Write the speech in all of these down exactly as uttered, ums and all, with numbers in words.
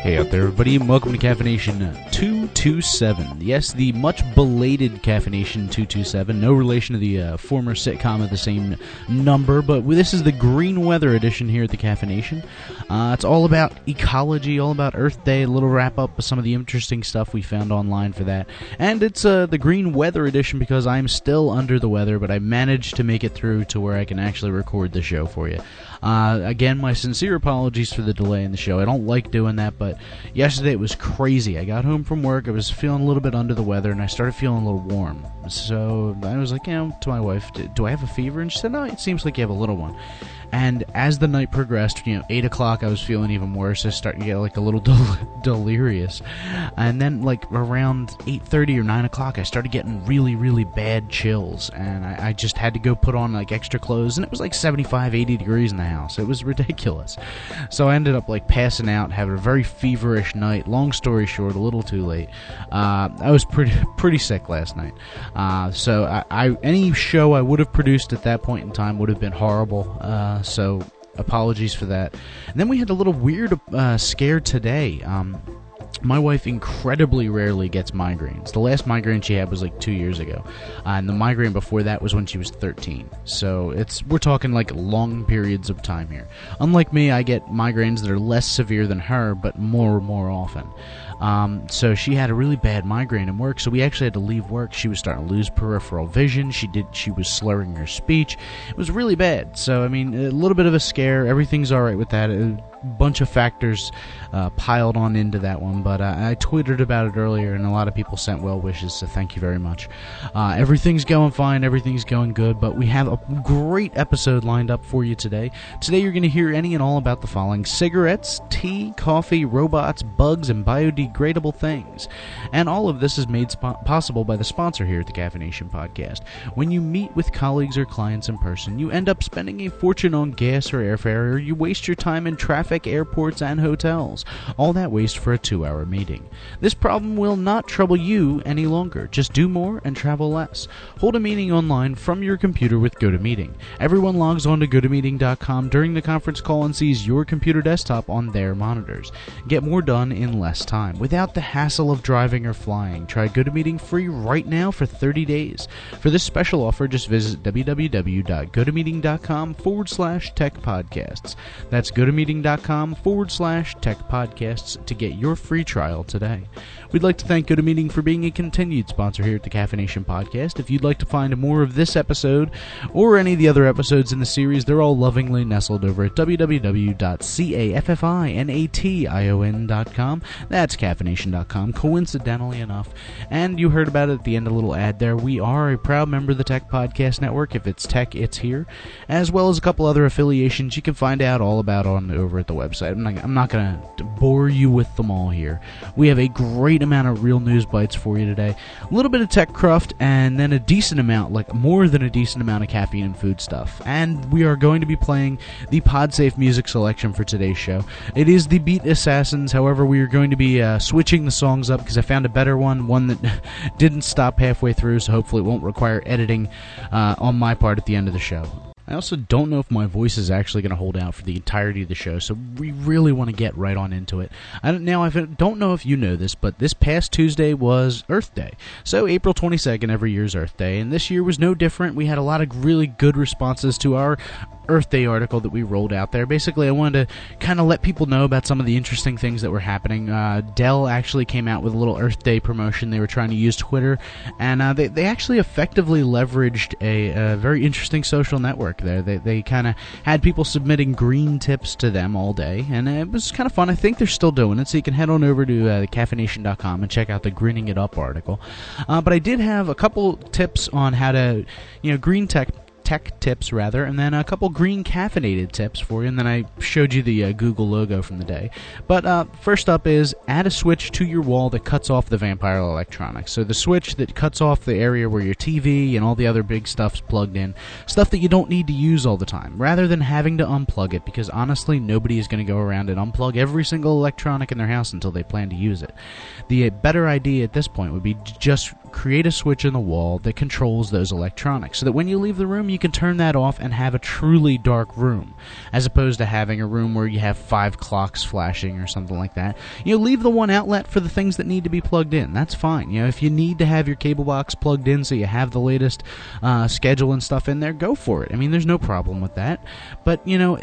Hey out there, everybody, and welcome to Caffeination two two seven. Yes, the much belated Caffeination two two seven. No relation to the uh, former sitcom of the same number, but this is the green weather edition here at the Caffeination. Uh, it's all about ecology, all about Earth Day, a little wrap-up of some of the interesting stuff we found online for that. And it's uh, the green weather edition because I'm still under the weather, but I managed to make it through to where I can actually record the show for you. Uh, again, my sincere apologies for the delay in the show. I don't like doing that, but yesterday it was crazy. I got home from work, I was feeling a little bit under the weather, and I started feeling a little warm. So I was like, you know, to my wife, do I have a fever? And she said, no, it seems like you have a little one. And as the night progressed, you know, eight o'clock, I was feeling even worse. I started to get, like, a little del- delirious. And then, like, around eight thirty or nine o'clock, I started getting really, really bad chills. And I, I just had to go put on, like, extra clothes. And it was, like, seventy-five, eighty degrees in the house. It was ridiculous. So I ended up, like, passing out, having a very feverish night. Long story short, a little too late. Uh, I was pretty pretty sick last night. Uh, so I, I any show I would have produced at that point in time would have been horrible. Uh, so apologies for that. And then we had a little weird uh, scare today. Um, my wife incredibly rarely gets migraines. The last migraine she had was like two years ago, uh, and the migraine before that was when she was thirteen. So it's we're talking like long periods of time here. Unlike me, I get migraines that are less severe than her, but more more often. Um, so she had a really bad migraine in work, so we actually had to leave work. She was starting to lose peripheral vision. She did. She was slurring her speech. It was really bad. So, I mean, a little bit of a scare. Everything's all right with that. A bunch of factors uh, piled on into that one, but uh, I tweeted about it earlier, and a lot of people sent well wishes, so thank you very much. Uh, everything's going fine. Everything's going good, but we have a great episode lined up for you today. Today, you're going to hear any and all about the following: cigarettes, tea, coffee, robots, bugs, and biodegradable things. And all of this is made spo- possible by the sponsor here at the Caffeination Podcast. When you meet with colleagues or clients in person, you end up spending a fortune on gas or airfare, or you waste your time in traffic, airports, and hotels. All that waste for a two-hour meeting. This problem will not trouble you any longer. Just do more and travel less. Hold a meeting online from your computer with GoToMeeting. Everyone logs on to GoToMeeting dot com during the conference call and sees your computer desktop on their monitors. Get more done in less time, without the hassle of driving or flying. Try GoToMeeting free right now for thirty days. For this special offer, just visit www.gotomeeting.com forward slash tech podcasts. That's GoToMeeting.com forward slash tech podcasts to get your free trial today. We'd like to thank GoToMeeting for being a continued sponsor here at the Caffeination Podcast. If you'd like to find more of this episode or any of the other episodes in the series, they're all lovingly nestled over at www.caffeination dot com. That's caffeination dot com, coincidentally enough. And you heard about it at the end, a little ad there. We are a proud member of the Tech Podcast Network. If it's tech, it's here. As well as a couple other affiliations you can find out all about on over at the website. I'm not, I'm not going to bore you with them all here. We have a great amount of real news bites for you today. A little bit of tech cruft, and then a decent amount, like more than a decent amount of caffeine and food stuff. And we are going to be playing the PodSafe music selection for today's show. It is the Beat Assassins. However, we are going to be uh, switching the songs up because I found a better one, one that didn't stop halfway through, so hopefully it won't require editing uh, on my part at the end of the show. I also don't know if my voice is actually going to hold out for the entirety of the show, so we really want to get right on into it. I don't, now, I don't know if you know this, but this past Tuesday was Earth Day. So April twenty-second every year is Earth Day, and this year was no different. We had a lot of really good responses to our Earth Day article that we rolled out there. Basically, I wanted to kind of let people know about some of the interesting things that were happening. Uh, Dell actually came out with a little Earth Day promotion. They were trying to use Twitter, and uh, they, they actually effectively leveraged a, a very interesting social network there. They, they kind of had people submitting green tips to them all day, and it was kind of fun. I think they're still doing it, so you can head on over to uh, caffeination dot com and check out the Greening It Up article. Uh, but I did have a couple tips on how to, you know, green tech tech tips, rather, and then a couple green caffeinated tips for you, and then I showed you the uh, Google logo from the day. But uh, first up is add a switch to your wall that cuts off the vampire electronics. So the switch that cuts off the area where your T V and all the other big stuff's plugged in, stuff that you don't need to use all the time, rather than having to unplug it, because honestly, nobody is going to go around and unplug every single electronic in their house until they plan to use it. The better idea at this point would be to just create a switch in the wall that controls those electronics, so that when you leave the room, you you can turn that off and have a truly dark room, as opposed to having a room where you have five clocks flashing or something like that. You know, leave the one outlet for the things that need to be plugged in. That's fine. You know, if you need to have your cable box plugged in so you have the latest uh, schedule and stuff in there, go for it. I mean, there's no problem with that. But, you know,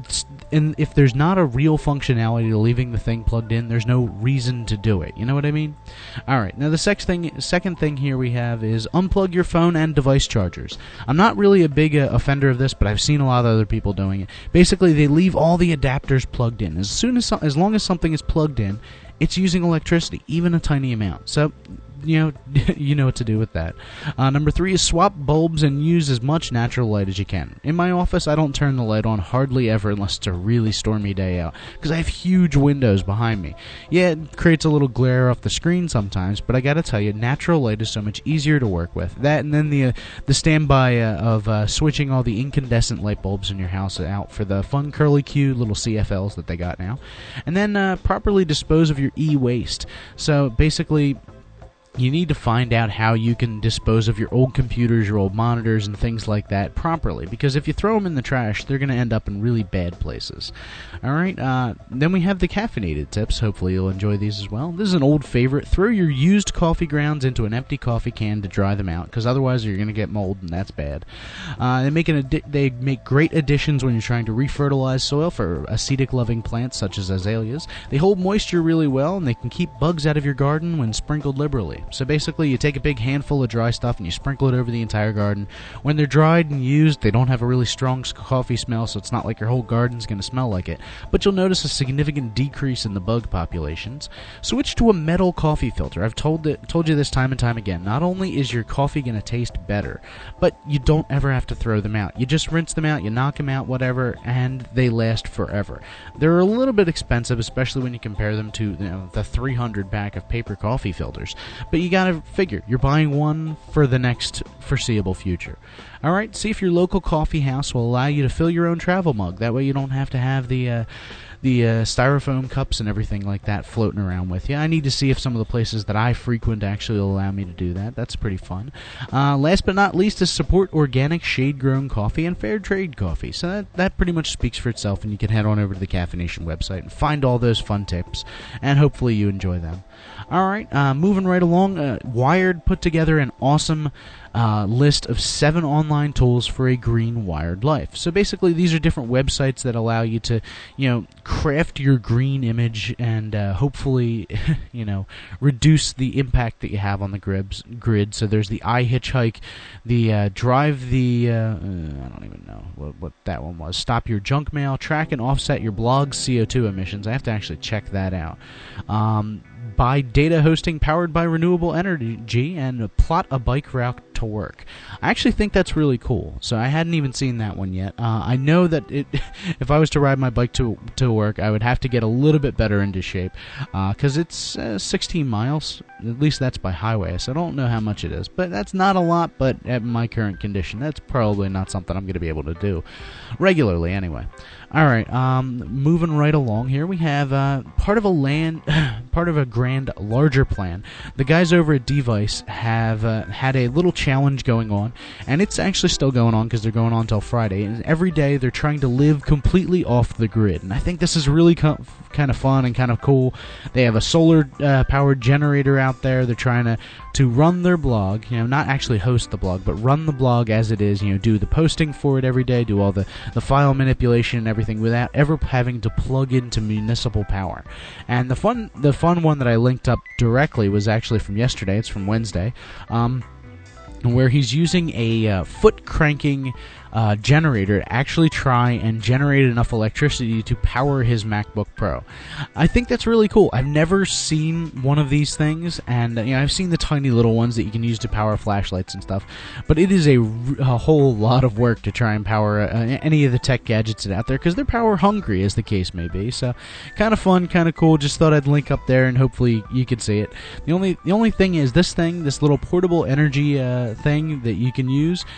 and if there's not a real functionality to leaving the thing plugged in, there's no reason to do it. You know what I mean? All right. Now, the sex thing, second thing here we have is unplug your phone and device chargers. I'm not really a big uh, offender of this, but I've seen a lot of other people doing it. Basically, they leave all the adapters plugged in. As soon as, as long as something is plugged in, it's using electricity, even a tiny amount. So, you know, you know what to do with that. Uh, number three is swap bulbs and use as much natural light as you can. In my office, I don't turn the light on hardly ever unless it's a really stormy day out, because I have huge windows behind me. Yeah, it creates a little glare off the screen sometimes, but I gotta tell you, natural light is so much easier to work with. That and then the uh, the standby uh, of uh, switching all the incandescent light bulbs in your house out for the fun curly Q little C F Ls that they got now. And then uh, properly dispose of your e-waste. So basically, you need to find out how you can dispose of your old computers, your old monitors, and things like that properly. Because if you throw them in the trash, they're going to end up in really bad places. Alright, uh, then we have the caffeinated tips. Hopefully you'll enjoy these as well. This is an old favorite. Throw your used coffee grounds into an empty coffee can to dry them out, because otherwise you're going to get mold, and that's bad. Uh, they, make an adi- they make great additions when you're trying to refertilize soil for acidic-loving plants such as azaleas. They hold moisture really well, and they can keep bugs out of your garden when sprinkled liberally. So basically, you take a big handful of dry stuff and you sprinkle it over the entire garden. When they're dried and used, they don't have a really strong coffee smell, so it's not like your whole garden's going to smell like it. But you'll notice a significant decrease in the bug populations. Switch to a metal coffee filter. I've told it, told you this time and time again. Not only is your coffee going to taste better, but you don't ever have to throw them out. You just rinse them out, you knock them out, whatever, and they last forever. They're a little bit expensive, especially when you compare them to, you know, the three hundred pack of paper coffee filters. But you gotta figure, you're buying one for the next foreseeable future. Alright, see if your local coffee house will allow you to fill your own travel mug. That way you don't have to have the uh, the uh, styrofoam cups and everything like that floating around with you. I need to see if some of the places that I frequent actually will allow me to do that. That's pretty fun. Uh, last but not least is support organic shade-grown coffee and fair trade coffee. So that, that pretty much speaks for itself, and you can head on over to the Caffeination website and find all those fun tips, and hopefully you enjoy them. Alright, uh, moving right along, uh, Wired put together an awesome uh, list of seven online tools for a green wired life. So basically, these are different websites that allow you to, you know, craft your green image and uh, hopefully, you know, reduce the impact that you have on the grid. grid. So there's the iHitchhike, the uh, Drive the, uh, uh, I don't even know what, what that one was, Stop Your Junk Mail, Track and Offset Your Blog's C O two emissions. I have to actually check that out. Um... Buy data hosting powered by renewable energy, and plot a bike route to work. I actually think that's really cool. So I hadn't even seen that one yet. Uh, I know that it, if I was to ride my bike to to work, I would have to get a little bit better into shape, because uh, it's uh, sixteen miles. At least that's by highway, so I don't know how much it is. But that's not a lot, but at my current condition, that's probably not something I'm going to be able to do regularly anyway. All right, um, moving right along here, we have uh, part of a land, part of a grand, larger plan. The guys over at Device have uh, had a little challenge going on, and it's actually still going on because they're going on until Friday. And every day they're trying to live completely off the grid, and I think this is really co- kind of fun and kind of cool. They have a solar-powered uh, generator out there. They're trying to to run their blog, you know, not actually host the blog, but run the blog as it is. You know, do the posting for it every day, do all the the file manipulation and everything, without ever having to plug into municipal power. And the fun the fun one that I linked up directly was actually from yesterday. It's from Wednesday, um, where he's using a uh, foot cranking uh, generator to actually try and generate enough electricity to power his MacBook Pro. I think that's really cool. I've never seen one of these things, and you know, I've seen the tiny little ones that you can use to power flashlights and stuff, but it is a, a whole lot of work to try and power uh, any of the tech gadgets that are out there, because they're power hungry, as the case may be. So kind of fun, kind of cool. Just thought I'd link up there, and hopefully you could see it. The only the only thing is, this thing, this little portable energy uh, thing that you can use,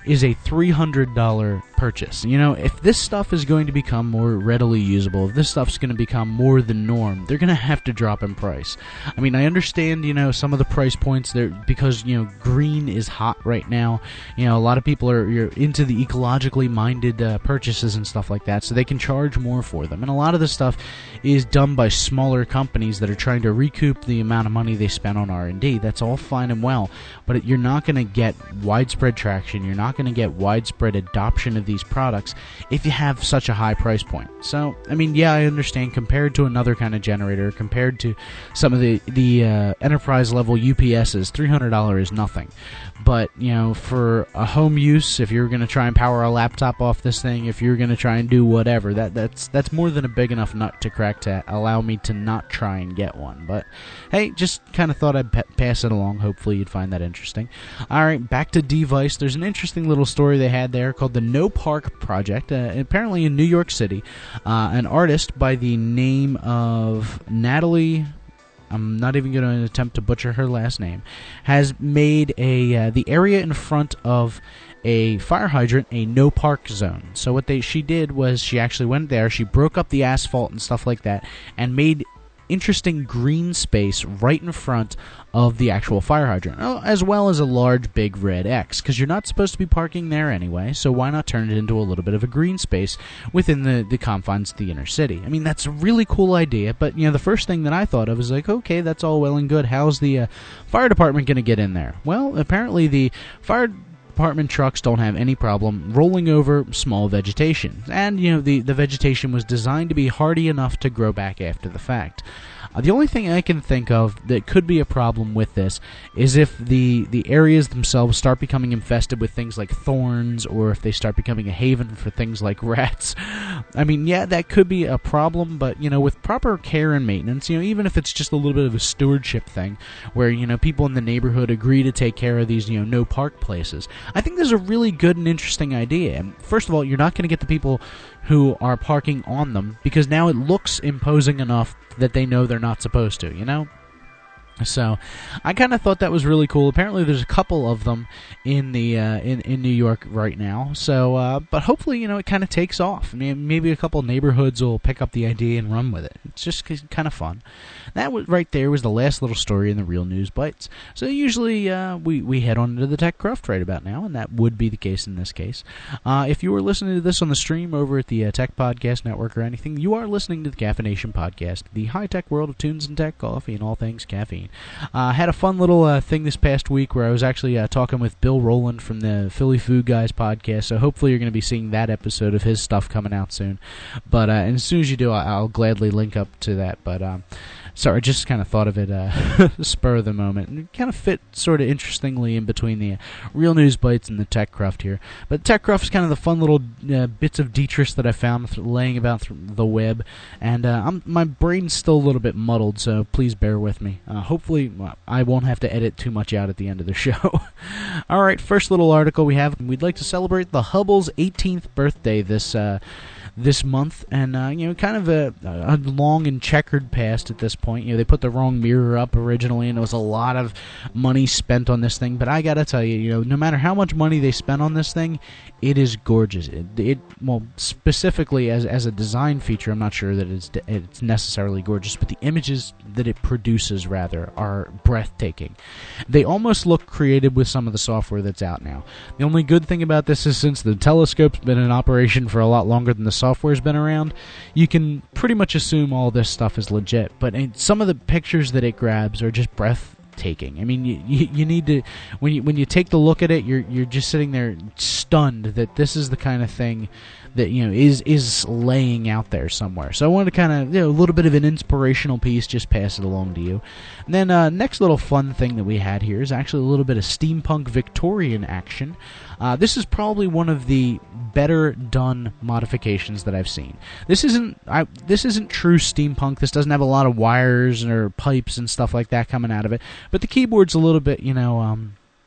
is a three hundred dollars purchase. You know, if this stuff is going to become more readily usable, if this stuff's going to become more the norm, they're going to have to drop in price. I mean, I understand, you know, some of the price points there because, you know, green is hot right now. You know, a lot of people are you're into the ecologically minded uh, purchases and stuff like that, so they can charge more for them. And a lot of this stuff is done by smaller companies that are trying to recoup the amount of money they spent on R and D. That's all fine and well, but you're not going to get widespread traction. You're not going to get widespread adoption of these products if you have such a high price point. So, I mean, yeah, I understand compared to another kind of generator, compared to some of the, the uh, enterprise level U P Ss, three hundred dollars is nothing. But, you know, for a home use, if you're going to try and power a laptop off this thing, if you're going to try and do whatever, that that's that's more than a big enough nut to crack to allow me to not try and get one. But, hey, just kind of thought I'd p- pass it along. Hopefully you'd find that interesting. All right, back to Device. There's an interesting little story they had there called the No Park Project, uh, apparently in New York City. Uh, an artist by the name of Natalie... I'm not even going to attempt to butcher her last name, has made a uh, the area in front of a fire hydrant a no park zone. So what they she did was she actually went there, she broke up the asphalt and stuff like that, and made interesting green space right in front of the actual fire hydrant, as well as a large big red X, because you're not supposed to be parking there anyway, so why not turn it into a little bit of a green space within the, the confines of the inner city? I mean, that's a really cool idea, but, you know, the first thing that I thought of was like, okay, that's all well and good. How's the uh, fire department going to get in there? Well, apparently the fire department trucks don't have any problem rolling over small vegetation, and, you know, the, the vegetation was designed to be hardy enough to grow back after the fact. Uh, the only thing I can think of that could be a problem with this is if the, the areas themselves start becoming infested with things like thorns, or if they start becoming a haven for things like rats. I mean, yeah, that could be a problem, but, you know, with proper care and maintenance, you know, even if it's just a little bit of a stewardship thing, where, you know, people in the neighborhood agree to take care of these, you know, no park places, I think this is a really good and interesting idea. And first of all, you're not going to get the people who are parking on them, because now it looks imposing enough that they know they're not supposed to, you know? So, I kind of thought that was really cool. Apparently, there's a couple of them in the uh, in in New York right now. So, uh, but hopefully, you know, it kind of takes off. I mean, maybe a couple neighborhoods will pick up the idea and run with it. It's just kind of fun. That was right there was the last little story in the Real News Bites. So usually uh, we we head on into the TechCraft right about now, and that would be the case in this case. Uh, if you were listening to this on the stream over at the uh, Tech Podcast Network or anything, you are listening to the Caffeination Podcast, the high-tech world of tunes and tech, coffee, and all things caffeine. I uh, had a fun little uh, thing this past week where I was actually uh, talking with Bill Rowland from the Philly Food Guys podcast, so hopefully you're going to be seeing that episode of his stuff coming out soon. But uh, and as soon as you do, I'll gladly link up to that. But um, sorry, I just kind of thought of it uh, spur of the moment. And it kind of fit sort of interestingly in between the uh, Real News Bites and the TechCraft here. But TechCraft is kind of the fun little uh, bits of detritus that I found th- laying about th- the web. And uh, I'm, my brain's still a little bit muddled, so please bear with me. Uh, hopefully well, I won't have to edit too much out at the end of the show. All right, first little article we have. We'd like to celebrate the Hubble's eighteenth birthday this uh, this month, and uh, you know, kind of a, a long and checkered past at this point. You know, they put the wrong mirror up originally, and there was a lot of money spent on this thing. But I gotta tell you, you know, no matter how much money they spent on this thing, it is gorgeous. It, it well, specifically as as a design feature, I'm not sure that it's it's necessarily gorgeous, but the images that it produces rather are breathtaking. They almost look created with some of the software that's out now. The only good thing about this is since the telescope's been in operation for a lot longer than the software's been around, you can pretty much assume all this stuff is legit. But some of the pictures that it grabs are just breathtaking. I mean, you, you, you need to when you when you take the look at it, you're you're just sitting there stunned that this is the kind of thing that, you know, is is laying out there somewhere. So I wanted to kind of, you know, a little bit of an inspirational piece, just pass it along to you. And then uh, next little fun thing that we had here is actually a little bit of steampunk Victorian action. Uh, this is probably one of the better done modifications that I've seen. This isn't I, this isn't true steampunk. This doesn't have a lot of wires or pipes and stuff like that coming out of it. But the keyboard's a little bit, you know, um,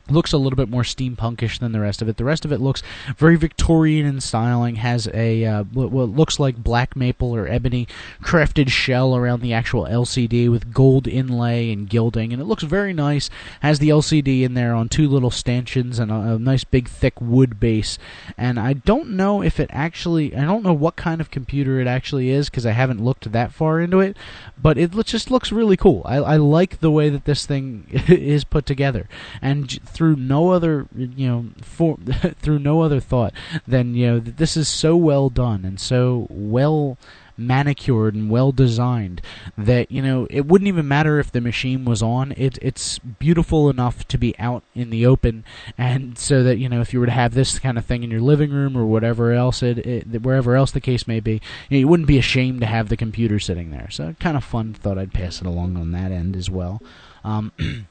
looks a little bit more steampunkish than the rest of it. The rest of it looks very Victorian in styling, has a uh, what, what looks like black maple or ebony crafted shell around the actual L C D with gold inlay and gilding, and it looks very nice. Has the L C D in there on two little stanchions and a, a nice big thick wood base. And I don't know if it actually, I don't know what kind of computer it actually is because I haven't looked that far into it, but it just looks really cool. I, I like the way that this thing is put together, and through no other, you know, for, through no other thought than, you know, that this is so well done and so well manicured and well designed that, you know, it wouldn't even matter if the machine was on. It, it's beautiful enough to be out in the open, and so that, you know, if you were to have this kind of thing in your living room or whatever else, it, it wherever else the case may be, you know, you wouldn't be ashamed to have the computer sitting there. So kind of fun. Thought I'd pass it along on that end as well. Um,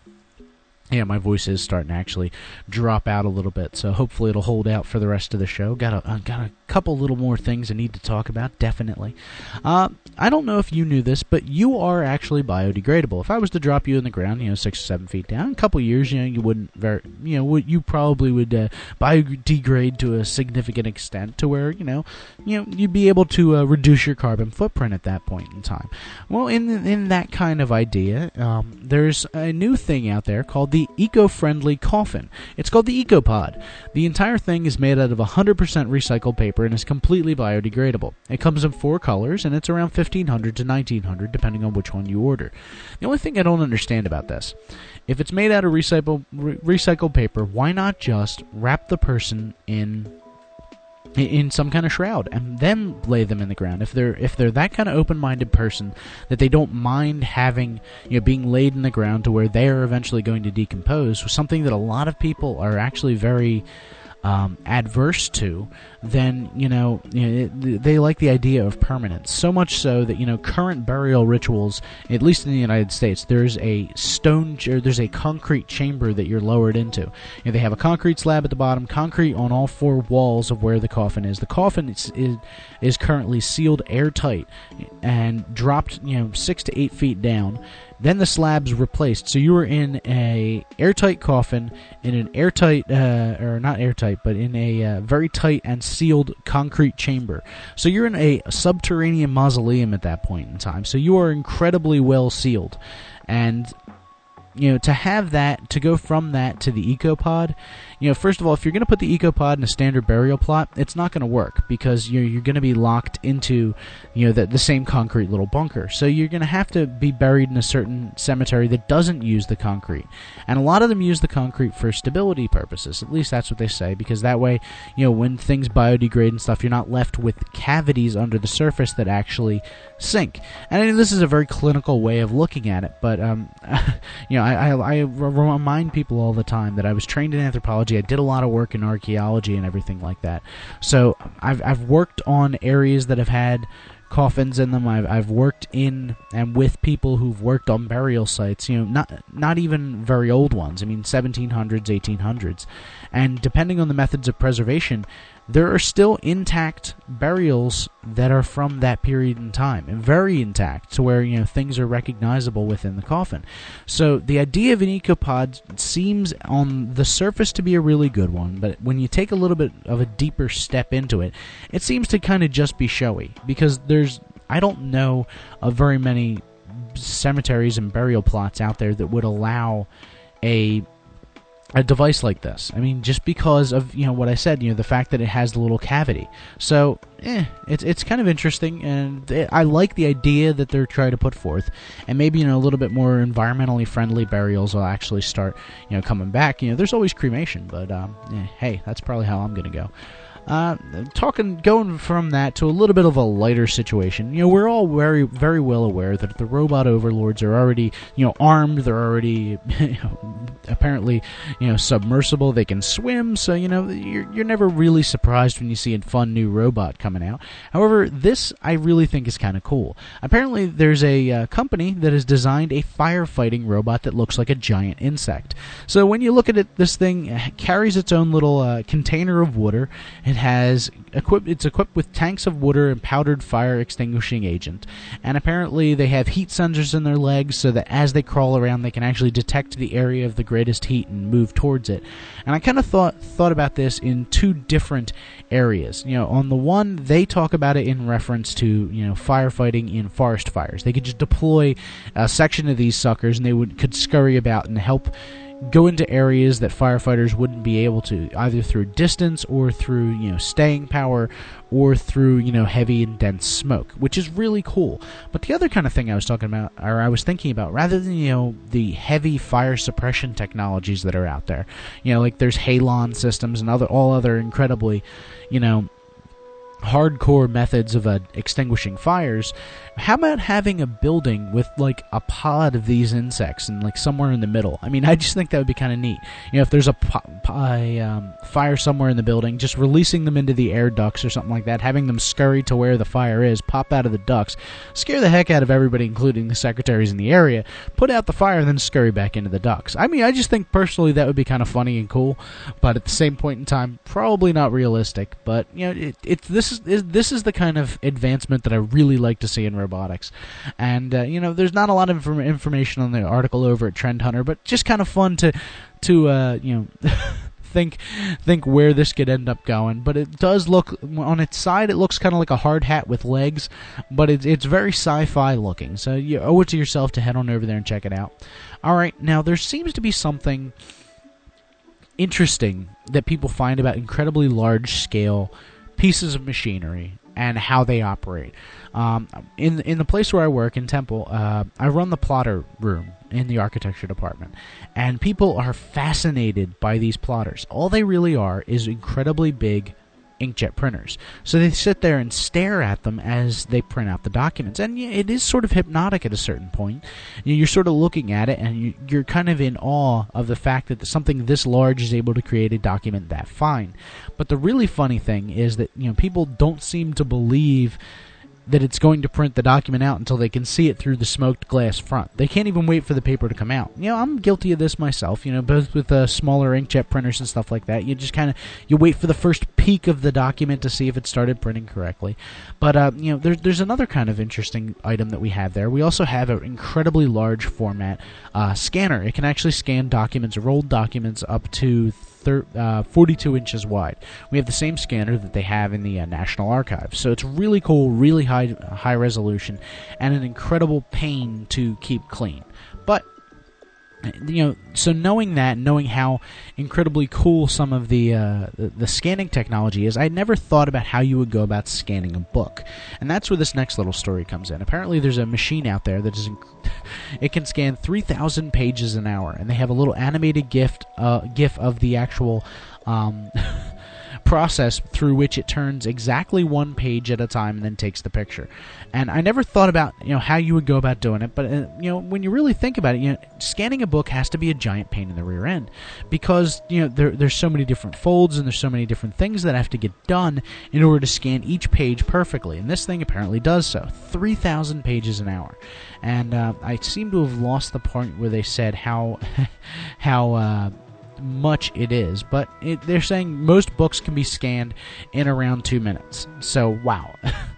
Yeah, my voice is starting to actually drop out a little bit, so hopefully it'll hold out for the rest of the show. Got a uh, got a couple little more things I need to talk about, definitely. Uh, I don't know if you knew this, but you are actually biodegradable. If I was to drop you in the ground, you know, six or seven feet down, in a couple years, you know, you wouldn't, very, you know, you probably would uh, biodegrade to a significant extent to where, you know, you know, you'd be able to uh, reduce your carbon footprint at that point in time. Well, in in that kind of idea, um, there's a new thing out there called the eco-friendly coffin. It's called the EcoPod. The entire thing is made out of one hundred percent recycled paper and is completely biodegradable. It comes in four colors, and it's around fifteen hundred to nineteen hundred, depending on which one you order. The only thing I don't understand about this, if it's made out of recycled, re- recycled paper, why not just wrap the person in in some kind of shroud and then lay them in the ground? If they're if they're that kind of open-minded person that they don't mind having, you know, being laid in the ground to where they are eventually going to decompose, something that a lot of people are actually very um, adverse to, then, you know, you know it, they like the idea of permanence. So much so that, you know, current burial rituals, at least in the United States, there's a stone, or there's a concrete chamber that you're lowered into. You know, they have a concrete slab at the bottom, concrete on all four walls of where the coffin is. The coffin is is, is currently sealed airtight and dropped, you know, six to eight feet down. Then the slab's replaced, so you are in a airtight coffin, in an airtight, uh, or not airtight, but in a uh, very tight and sealed concrete chamber. So you're in a subterranean mausoleum at that point in time. So you are incredibly well sealed, and, you know, to have that, to go from that to the EcoPod, you know, first of all, if you're going to put the EcoPod in a standard burial plot, it's not going to work because you're, you're going to be locked into, you know, the, the same concrete little bunker. So you're going to have to be buried in a certain cemetery that doesn't use the concrete. And a lot of them use the concrete for stability purposes. At least that's what they say, because that way, you know, when things biodegrade and stuff, you're not left with cavities under the surface that actually sink. And I mean, this is a very clinical way of looking at it, but, um, you know, I, I, I remind people all the time that I was trained in anthropology. I did a lot of work in archaeology and everything like that. So I've I've worked on areas that have had coffins in them. I've I've worked in and with people who've worked on burial sites. You know, not not even very old ones. I mean, seventeen hundreds, eighteen hundreds, and depending on the methods of preservation, there are still intact burials that are from that period in time, and very intact, to where, you know, things are recognizable within the coffin. So the idea of an EcoPod seems on the surface to be a really good one, but when you take a little bit of a deeper step into it, it seems to kind of just be showy, because there's, I don't know of very many cemeteries and burial plots out there that would allow a a device like this. I mean, just because of, you know, what I said, you know, the fact that it has the little cavity. So, eh, it's it's kind of interesting, and it, I like the idea that they're trying to put forth. And maybe, you know, a little bit more environmentally friendly burials will actually start, you know, coming back. You know, there's always cremation, but um, eh, hey, that's probably how I'm going to go. Uh, talking, going from that to a little bit of a lighter situation. You know, we're all very, very well aware that the robot overlords are already, you know, armed. They're already, you know, apparently, you know, submersible. They can swim. So, you know, you're you're never really surprised when you see a fun new robot coming out. However, this I really think is kind of cool. Apparently, there's a uh, company that has designed a firefighting robot that looks like a giant insect. So when you look at it, this thing carries its own little uh, container of water. It It has equipped. It's equipped with tanks of water and powdered fire extinguishing agent, and apparently they have heat sensors in their legs so that as they crawl around, they can actually detect the area of the greatest heat and move towards it. And I kind of thought thought about this in two different areas. You know, on the one, they talk about it in reference to you know firefighting in forest fires. They could just deploy a section of these suckers, and they would could scurry about and help go into areas that firefighters wouldn't be able to, either through distance or through, you know, staying power or through, you know, heavy and dense smoke, which is really cool. But the other kind of thing I was talking about, or I was thinking about, rather than, you know, the heavy fire suppression technologies that are out there, you know, like there's halon systems and other all other incredibly, you know, hardcore methods of uh, extinguishing fires. How about having a building with like a pod of these insects and like somewhere in the middle? I mean, I just think that would be kind of neat. You know, if there's a, po- a um, fire somewhere in the building, just releasing them into the air ducts or something like that, having them scurry to where the fire is, pop out of the ducts, scare the heck out of everybody, including the secretaries in the area, put out the fire, and then scurry back into the ducts. I mean, I just think personally that would be kind of funny and cool, but at the same point in time, probably not realistic. But you know, it, it this is, is this is the kind of advancement that I really like to see in robotics. And uh, you know, there's not a lot of inform- information on the article over at Trend Hunter, but just kind of fun to to uh, you know think think where this could end up going. But it does look, on its side, it looks kind of like a hard hat with legs, but it's it's very sci-fi looking. So you owe it to yourself to head on over there and check it out. All right, now there seems to be something interesting that people find about incredibly large scale pieces of machinery and how they operate. Um, in in the place where I work, in Temple, uh, I run the plotter room in the architecture department, and people are fascinated by these plotters. All they really are is incredibly big inkjet printers. So they sit there and stare at them as they print out the documents, and it is sort of hypnotic at a certain point. You're sort of looking at it, and you're kind of in awe of the fact that something this large is able to create a document that fine. But the really funny thing is that, you know, people don't seem to believe that it's going to print the document out until they can see it through the smoked glass front. They can't even wait for the paper to come out. You know, I'm guilty of this myself, you know, both with uh, smaller inkjet printers and stuff like that. You just kind of, you wait for the first peek of the document to see if it started printing correctly. But, uh, you know, there, there's another kind of interesting item that we have there. We also have an incredibly large format uh, scanner. It can actually scan documents, rolled documents, up to Thir- uh, forty-two inches wide. We have the same scanner that they have in the uh, National Archives. So it's really cool, really high high resolution, and an incredible pain to keep clean. But, you know, so knowing that, knowing how incredibly cool some of the, uh, the the scanning technology is, I never thought about how you would go about scanning a book. And that's where this next little story comes in. Apparently there's a machine out there that is inc- it can scan three thousand pages an hour, and they have a little animated gif, uh, gif of the actual um, process through which it turns exactly one page at a time and then takes the picture. And I never thought about, you know, how you would go about doing it, but uh, you know, when you really think about it, you know, scanning a book has to be a giant pain in the rear end, because, you know, there, there's so many different folds and there's so many different things that have to get done in order to scan each page perfectly, and this thing apparently does so. three thousand pages an hour. And uh, I seem to have lost the point where they said how how uh, much it is, but it, they're saying most books can be scanned in around two minutes. So wow.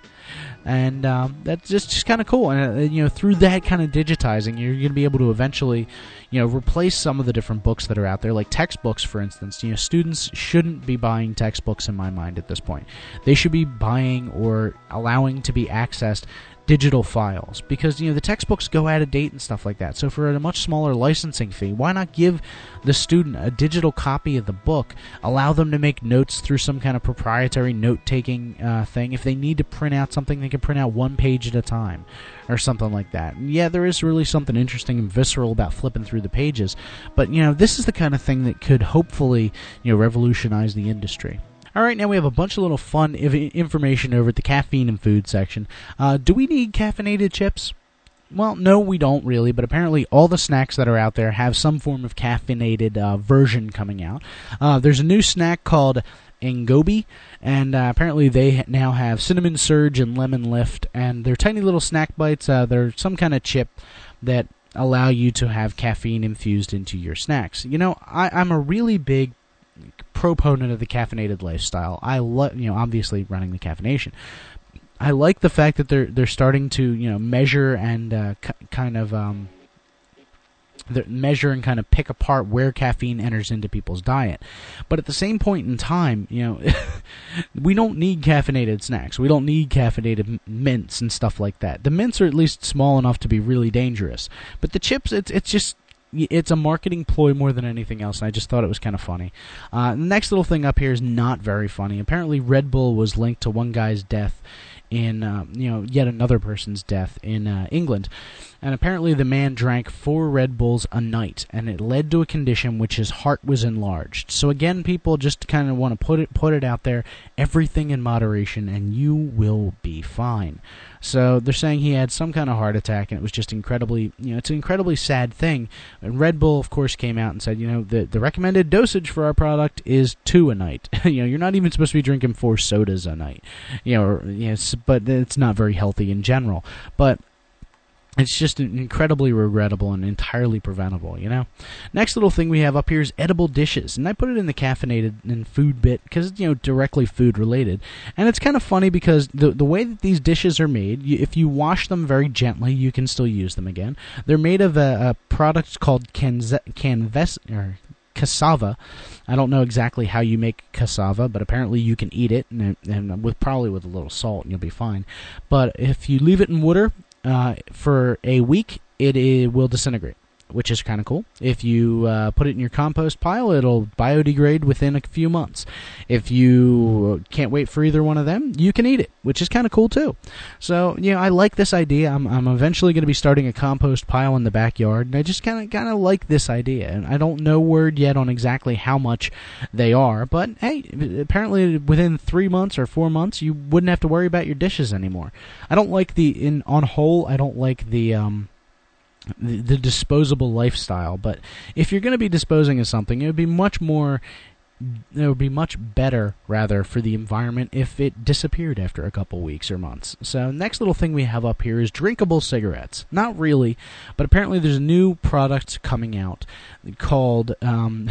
And um, that's just, just kind of cool. And uh, you know, through that kind of digitizing, you're going to be able to eventually, you know, replace some of the different books that are out there, like textbooks, for instance. You know, students shouldn't be buying textbooks in my mind at this point. They should be buying or allowing to be accessed digital files, because, you know, the textbooks go out of date and stuff like that. So for a much smaller licensing fee, why not give the student a digital copy of the book, allow them to make notes through some kind of proprietary note-taking uh, thing. If they need to print out something, they can print out one page at a time or something like that. And yeah, there is really something interesting and visceral about flipping through the pages, but, you know, this is the kind of thing that could hopefully, you know, revolutionize the industry. All right, now we have a bunch of little fun information over at the caffeine and food section. Uh, do we need caffeinated chips? Well, no, we don't really, but apparently all the snacks that are out there have some form of caffeinated uh, version coming out. Uh, there's a new snack called Ngobi, and uh, apparently they now have cinnamon surge and lemon lift, and they're tiny little snack bites. Uh, they're some kind of chip that allow you to have caffeine infused into your snacks. You know, I, I'm a really big proponent of the caffeinated lifestyle. I love, you know, obviously running the caffeination. I like the fact that they're they're starting to, you know, measure and uh, k- kind of um, measure and kind of pick apart where caffeine enters into people's diet. But at the same point in time, you know, we don't need caffeinated snacks. We don't need caffeinated mints and stuff like that. The mints are at least small enough to be really dangerous. But the chips, it's it's just... it's a marketing ploy more than anything else, and I just thought it was kind of funny. Uh, the next little thing up here is not very funny. Apparently, Red Bull was linked to one guy's death in, uh, you know, yet another person's death in uh, England. And apparently the man drank four Red Bulls a night, and it led to a condition which his heart was enlarged. So again, people just kind of want to put it put it out there, everything in moderation, and you will be fine. So they're saying he had some kind of heart attack, and it was just incredibly, you know, it's an incredibly sad thing. And Red Bull, of course, came out and said, you know, the the recommended dosage for our product is two a night. You know, you're not even supposed to be drinking four sodas a night. You know, or, you know, but it's not very healthy in general. But it's just incredibly regrettable and entirely preventable, you know? Next little thing we have up here is edible dishes. And I put it in the caffeinated and food bit because it's, you know, directly food related. And it's kind of funny because the the way that these dishes are made, you, if you wash them very gently, you can still use them again. They're made of a, a product called canze, canves, or cassava. I don't know exactly how you make cassava, but apparently you can eat it, and, and with probably with a little salt, and you'll be fine. But if you leave it in water, Uh, for a week, it, it will disintegrate, which is kind of cool. If you uh, put it in your compost pile, it'll biodegrade within a few months. If you can't wait for either one of them, you can eat it, which is kind of cool too. So, you know, I like this idea. I'm I'm eventually going to be starting a compost pile in the backyard, and I just kind of kind of like this idea. And I don't know word yet on exactly how much they are, but hey, apparently within three months or four months, you wouldn't have to worry about your dishes anymore. I don't like the in on whole. I don't like the um. The, the disposable lifestyle, but if you're going to be disposing of something, it would be much more, it would be much better, rather, for the environment if it disappeared after a couple weeks or months. So, next little thing we have up here is drinkable cigarettes. Not really, but apparently there's a new product coming out called um,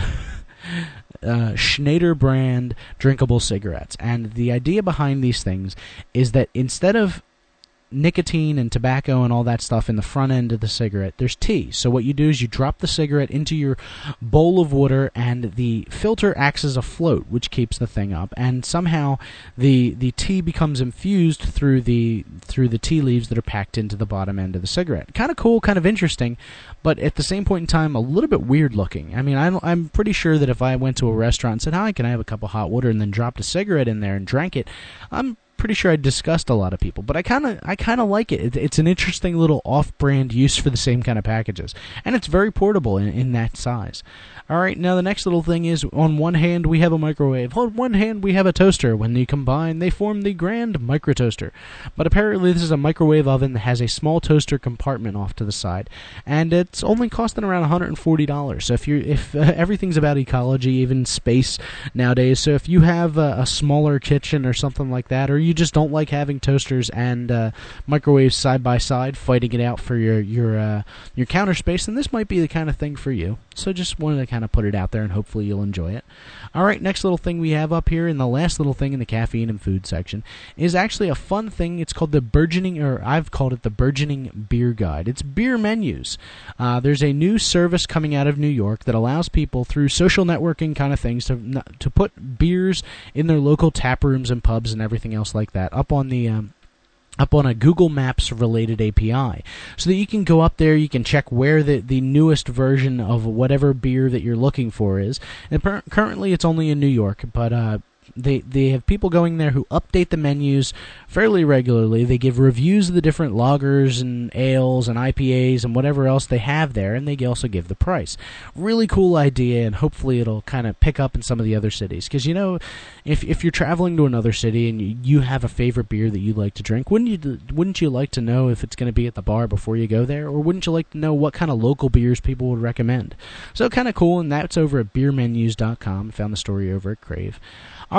uh, Schneider brand drinkable cigarettes, and the idea behind these things is that instead of nicotine and tobacco and all that stuff in the front end of the cigarette, there's tea. So what you do is you drop the cigarette into your bowl of water, and the filter acts as a float, which keeps the thing up. And somehow the the tea becomes infused through the through the tea leaves that are packed into the bottom end of the cigarette. Kind of cool, kind of interesting, but at the same point in time, a little bit weird looking. I mean, I I'm pretty sure that if I went to a restaurant and said, "Hi, can I have a cup of hot water?" and then dropped a cigarette in there and drank it, I'm pretty sure I'd disgust a lot of people, but I kind of I kind of like it. it. It's an interesting little off-brand use for the same kind of packages, and it's very portable in, in that size. All right, now the next little thing is, on one hand we have a microwave, on one hand we have a toaster. When they combine, they form the grand micro toaster. But apparently this is a microwave oven that has a small toaster compartment off to the side, and it's only costing around one hundred forty dollars. So if you if uh, everything's about ecology, even space nowadays, so if you have a, a smaller kitchen or something like that, or you just don't like having toasters and uh, microwaves side by side, fighting it out for your your uh, your counter space, then this might be the kind of thing for you. So just wanted to kind of put it out there, and hopefully you'll enjoy it. All right, next little thing we have up here, and the last little thing in the caffeine and food section, is actually a fun thing. It's called the burgeoning, or I've called it the burgeoning beer guide. It's beer menus. Uh, there's a new service coming out of New York that allows people, through social networking kind of things, to to put beers in their local tap rooms and pubs and everything else like that up on the um, up on a Google Maps related A P I, so that you can go up there, you can check where the, the newest version of whatever beer that you're looking for is. And per- currently it's only in New York, but uh, they they have people going there who update the menus fairly regularly. They give reviews of the different lagers and ales and I P As and whatever else they have there, and they also give the price. Really cool idea, and hopefully it'll kind of pick up in some of the other cities. Because, you know, if if you're traveling to another city and you, you have a favorite beer that you like to drink, wouldn't you wouldn't you like to know if it's going to be at the bar before you go there? Or wouldn't you like to know what kind of local beers people would recommend? So kind of cool, and that's over at beer menus dot com. Found the story over at Crave. All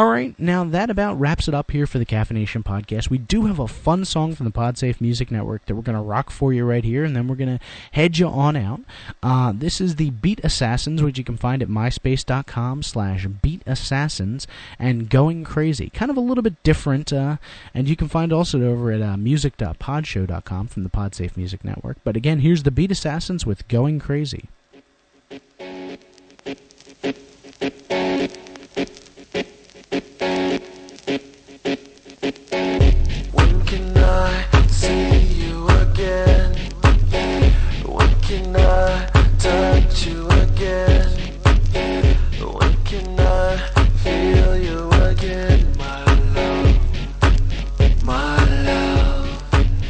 All right, now that about wraps it up here for the Caffeination Podcast. We do have a fun song from the PodSafe Music Network that we're going to rock for you right here, and then we're going to head you on out. Uh, this is the Beat Assassins, which you can find at myspace.com slash Beat Assassins, and Going Crazy. Kind of a little bit different, uh, and you can find also over at uh, music dot podshow dot com from the PodSafe Music Network. But again, here's the Beat Assassins with Going Crazy. When can I see you again? When can I touch you again? When can I feel you again, my love, my love?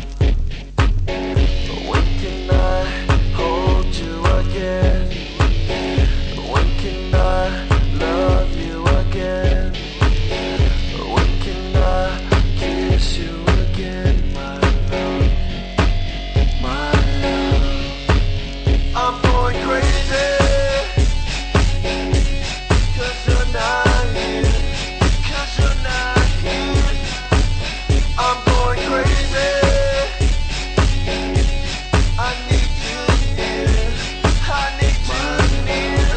When can I hold you again? When can I love you again? When can I kiss you again, my love, my love? I'm going crazy, 'cause you're not here, 'cause you're not here. I'm going crazy, I need you near, I need you near.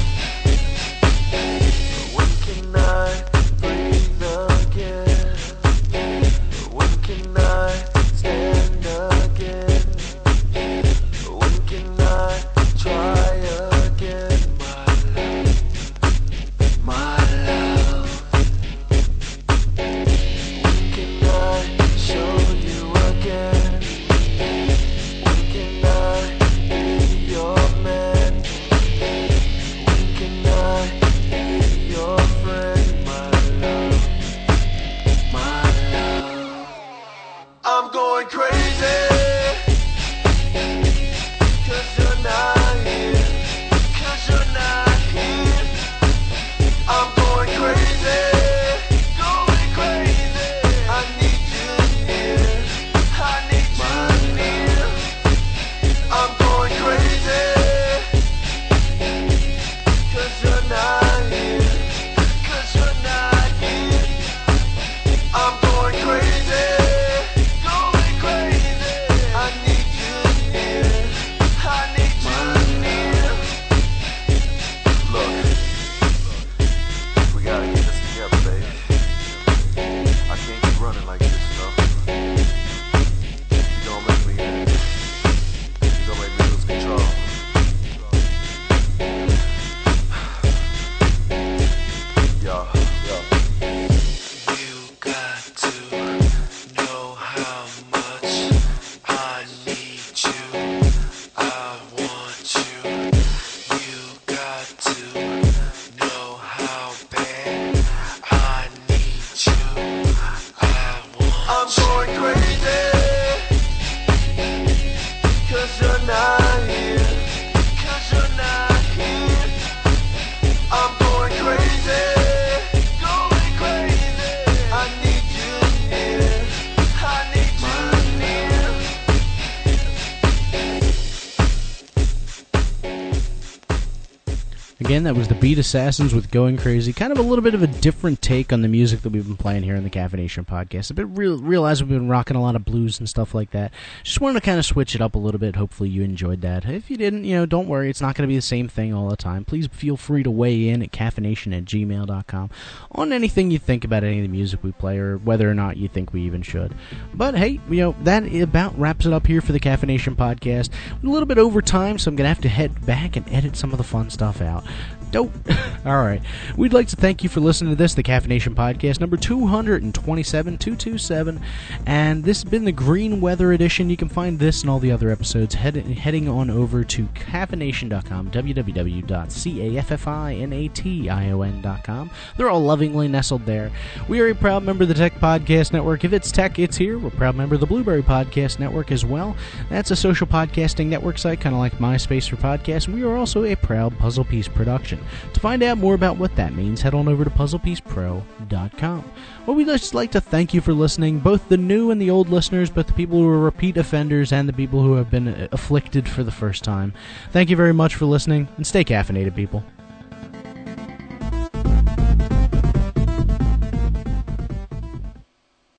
When can I breathe again? When can I stand again? When can I try again, my love, my love? When can I show you again? When can I be your man? When can I be your friend, my love, my love? I'm going crazy, 'cause you're not here, 'cause you're not here. I'm going crazy, going crazy. I need you near, I need you near. I'm going crazy, 'cause you're not here, 'cause you're not here. I'm going crazy, going crazy. I need you near, I need you near. Look, we gotta get this together, baby. I can't keep running like this, you know. You gonna make me, you gonna make me lose control. Yo, yo. You got to know how much I need you, I want you. You got to know how bad I need you, I want I'm going crazy, 'cause you're not here, 'cause you're not here. I'm going crazy, going crazy. I need you near, I need you near. Again, that was the Beat Assassins with Going Crazy. Kind of a little bit of a different take on the music that we've been playing here in the Caffeination Podcast. A bit real, realize we've been rocking a lot of blues and stuff like that. Just wanted to kind of switch it up a little bit. Hopefully you enjoyed that. If you didn't, you know, don't worry. It's not going to be the same thing all the time. Please feel free to weigh in at caffeination at gmail dot com on anything you think about any of the music we play, or whether or not you think we even should. But hey, you know, that about wraps it up here for the Caffeination Podcast. We're a little bit over time, so I'm going to have to head back and edit some of the fun stuff out. Dope. All right. We'd like to thank you for listening to this, the Caffeination Podcast, number two twenty-seven, two twenty-seven. And this has been the Green Weather Edition. You can find this and all the other episodes head, heading on over to caffeination dot com, w w w dot caffeination dot com. They're all lovingly nestled there. We are a proud member of the Tech Podcast Network. If it's tech, it's here. We're a proud member of the Blueberry Podcast Network as well. That's a social podcasting network site, kind of like MySpace for podcasts. We are also a proud Puzzle Piece production. To find out more about what that means, head on over to puzzle piece pro dot com. Well, we'd just like to thank you for listening, both the new and the old listeners, both the people who are repeat offenders and the people who have been afflicted for the first time. Thank you very much for listening, and stay caffeinated, people.